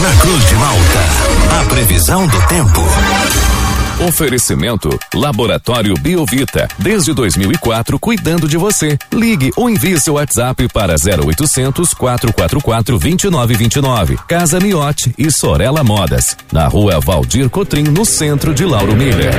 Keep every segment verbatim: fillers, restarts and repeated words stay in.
Na Cruz de Malta, a previsão do tempo. Oferecimento Laboratório Biovita, desde dois mil e quatro, cuidando de você. Ligue ou envie seu WhatsApp para zero oitocentos, quatro quatro quatro, dois nove dois nove. Casa Miote e Sorella Modas, na rua Valdir Cotrim, no centro de Lauro Miller.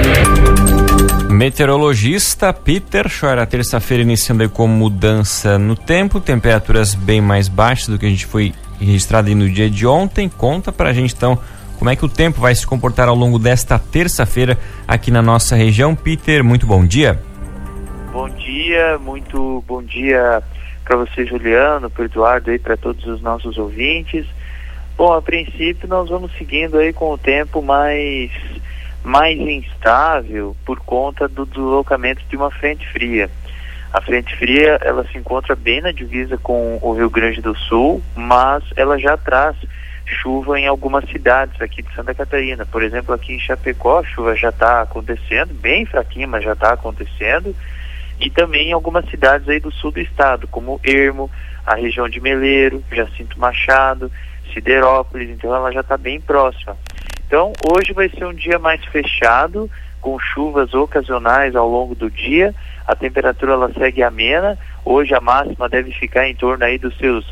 Meteorologista Peter Scheuer, a terça-feira iniciando aí com mudança no tempo, temperaturas bem mais baixas do que a gente foi registrado aí no dia de ontem. Conta pra gente então como é que o tempo vai se comportar ao longo desta terça-feira aqui na nossa região. Peter, muito bom dia. Bom dia, muito bom dia para você, Juliano, para o Eduardo e para todos os nossos ouvintes. Bom, a princípio nós vamos seguindo aí com o tempo mais, mais instável por conta do deslocamento de uma frente fria. A frente fria, ela se encontra bem na divisa com o Rio Grande do Sul, mas ela já traz chuva em algumas cidades aqui de Santa Catarina. Por exemplo, aqui em Chapecó, a chuva já está acontecendo, bem fraquinha, mas já está acontecendo. E também em algumas cidades aí do sul do estado, como Ermo, a região de Meleiro, Jacinto Machado, Siderópolis, então ela já está bem próxima. Então, hoje vai ser um dia mais fechado, com chuvas ocasionais ao longo do dia. A temperatura ela segue amena. Hoje a máxima deve ficar em torno aí dos seus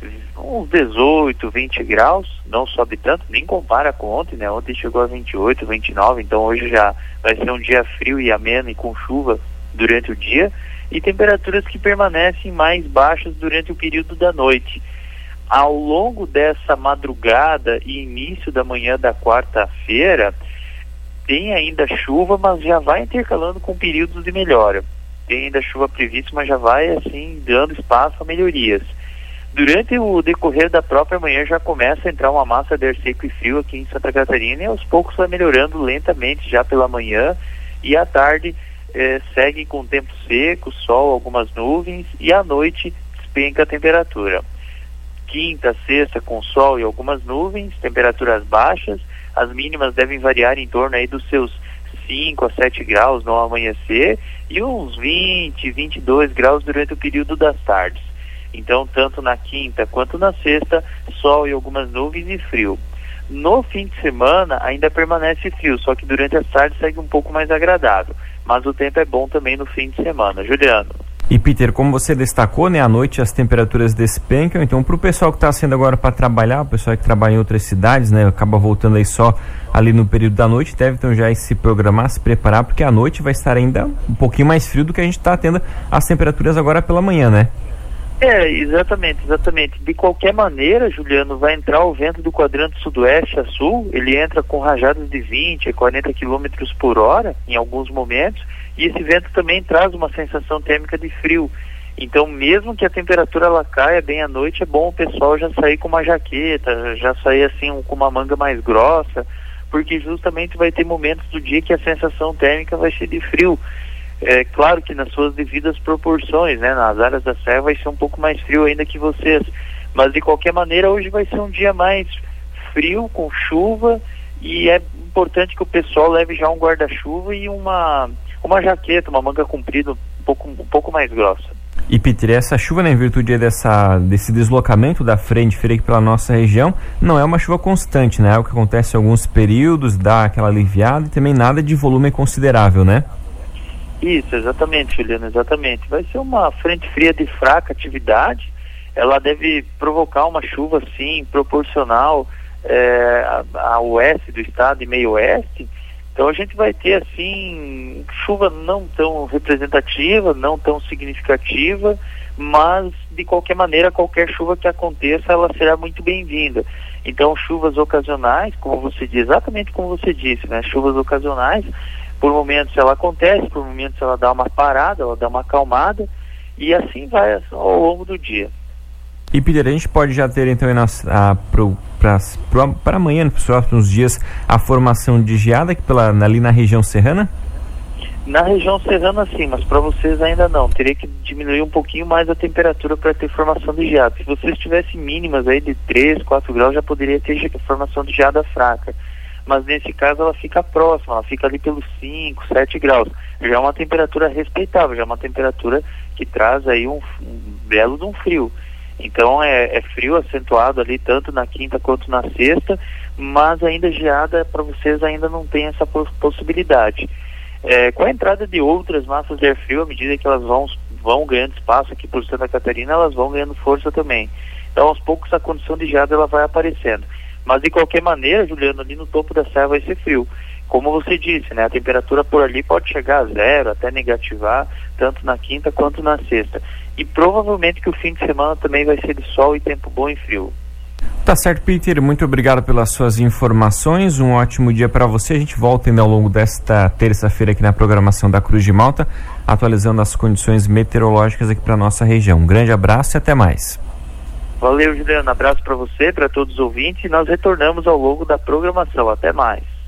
uns dezoito, vinte graus, não sobe tanto, nem compara com ontem, né? Ontem chegou a vinte e oito, vinte e nove, então hoje já vai ser um dia frio e ameno e com chuva durante o dia, e temperaturas que permanecem mais baixas durante o período da noite. Ao longo dessa madrugada e início da manhã da quarta-feira, tem ainda chuva, mas já vai intercalando com períodos de melhora. Tem ainda chuva prevista, mas já vai assim dando espaço a melhorias. Durante o decorrer da própria manhã já começa a entrar uma massa de ar seco e frio aqui em Santa Catarina, e aos poucos vai melhorando lentamente já pela manhã, e à tarde eh, segue com tempo seco, sol, algumas nuvens, e à noite despenca a temperatura. Quinta, sexta com sol e algumas nuvens, temperaturas baixas, as mínimas devem variar em torno aí dos seus cinco a sete graus no amanhecer e uns vinte, vinte e dois graus durante o período das tardes. Então, tanto na quinta quanto na sexta, sol e algumas nuvens e frio. No fim de semana, ainda permanece frio, só que durante as tardes segue um pouco mais agradável. Mas o tempo é bom também no fim de semana. Juliano. E Peter, como você destacou, né, à noite as temperaturas despencam, então para o pessoal que está saindo agora para trabalhar, o pessoal que trabalha em outras cidades, né, acaba voltando aí só ali no período da noite, deve então já se programar, se preparar, porque a noite vai estar ainda um pouquinho mais frio do que a gente está tendo as temperaturas agora pela manhã, né? É, exatamente, exatamente. De qualquer maneira, Juliano, vai entrar o vento do quadrante sudoeste a sul, ele entra com rajadas de vinte a quarenta quilômetros por hora em alguns momentos, e esse vento também traz uma sensação térmica de frio. Então, mesmo que a temperatura ela caia bem à noite, é bom o pessoal já sair com uma jaqueta, já sair assim um, com uma manga mais grossa, porque justamente vai ter momentos do dia que a sensação térmica vai ser de frio. É claro que nas suas devidas proporções, né? Nas áreas da serra vai ser um pouco mais frio ainda que vocês, mas de qualquer maneira hoje vai ser um dia mais frio, com chuva, e é importante que o pessoal leve já um guarda-chuva e uma, uma jaqueta, uma manga comprida um pouco, um pouco mais grossa. E Peter, essa chuva, né, em virtude dessa, desse deslocamento da frente fria aqui pela nossa região, não é uma chuva constante, né? É o que acontece em alguns períodos, dá aquela aliviada, e também nada de volume considerável, né? Isso, exatamente, Juliano, exatamente. Vai ser uma frente fria de fraca atividade, ela deve provocar uma chuva, sim, proporcional é, ao oeste do estado e meio oeste. Então a gente vai ter, assim, chuva não tão representativa, não tão significativa, mas de qualquer maneira, qualquer chuva que aconteça, ela será muito bem-vinda. Então chuvas ocasionais, como você diz, exatamente como você disse, né? Chuvas ocasionais, por momentos ela acontece, por momentos ela dá uma parada, ela dá uma acalmada, e assim vai ao longo do dia. E Peter, a gente pode já ter então para amanhã, nos próximos dias, a formação de geada aqui pela, ali na região serrana? Na região serrana sim, mas para vocês ainda não. Teria que diminuir um pouquinho mais a temperatura para ter formação de geada. Se vocês tivessem mínimas aí de três, quatro graus, já poderia ter formação de geada fraca. Mas nesse caso ela fica próxima, ela fica ali pelos cinco, sete graus. Já é uma temperatura respeitável, já é uma temperatura que traz aí um, um belo de um frio. Então é, é frio acentuado ali tanto na quinta quanto na sexta, mas ainda geada para vocês ainda não tem essa possibilidade. É, com a entrada de outras massas de ar frio, à medida que elas vão, vão ganhando espaço aqui por Santa Catarina, elas vão ganhando força também. Então aos poucos a condição de geada ela vai aparecendo. Mas de qualquer maneira, Juliano, ali no topo da serra vai ser frio. Como você disse, né, a temperatura por ali pode chegar a zero, até negativar, tanto na quinta quanto na sexta. E provavelmente que o fim de semana também vai ser de sol e tempo bom e frio. Tá certo, Peter, muito obrigado pelas suas informações, um ótimo dia para você. A gente volta ainda ao longo desta terça-feira aqui na programação da Cruz de Malta, atualizando as condições meteorológicas aqui para nossa região. Um grande abraço e até mais. Valeu, Juliano, abraço para você, para todos os ouvintes, e nós retornamos ao longo da programação. Até mais.